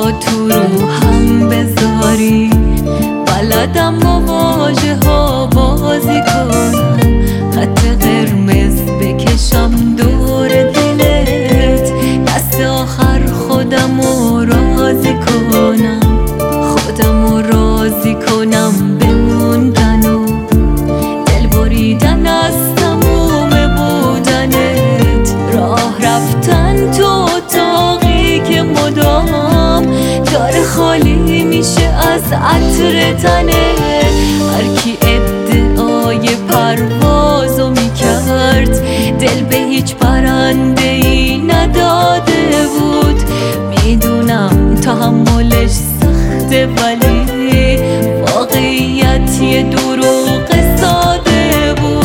با تو رو هم بذاری، بلدم با واژه ها بازی کنم، خط قرمز بکشم دور دلت، دست آخر خودم رو راضی کنم، خودم رو راضی کنم بموندن و دل بریدن از تموم بودنت، راه رفتن تو اتاقی که مدام داره خالی میشه از عطر تنت. هرکی ادعای پروازو میکرد دل به هیچ پرنده ای نداده بود، میدونم تحملش سخته ولی واقعیت یه دروغ ساده بود.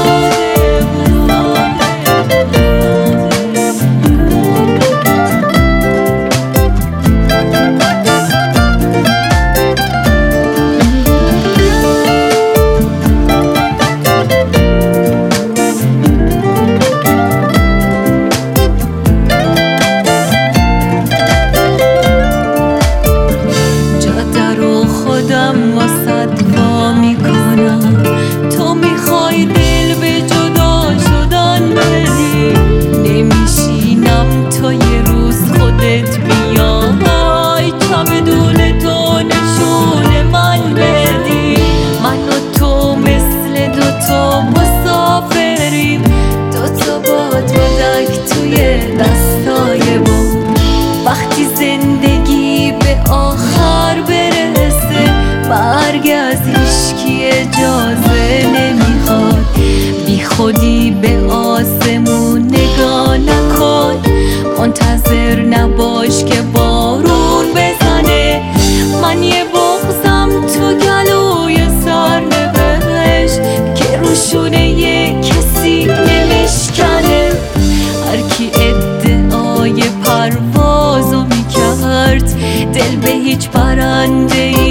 خودم واسد وا میکنم، تو میخوای دل به جدا شدن بدی، نمیشینم تا یه روز خودت بیای تا بدون تو نشون من بدی. من و تو مثل دوتا مسافریم، دوتا بادبادک توی دستای بام، وقتی زندگی به آخر برسه برگ از هیچکی اجازه نمیخواد، بی خودی به آسمون نگاه نکن، منتظر نباش که بارون بزنه، من یه بغضم تو گلوی سرنوشت که روشونه یه کسی نمیشکنه. هرکی ادعای پروازو میکرد دل به هیچ پرنده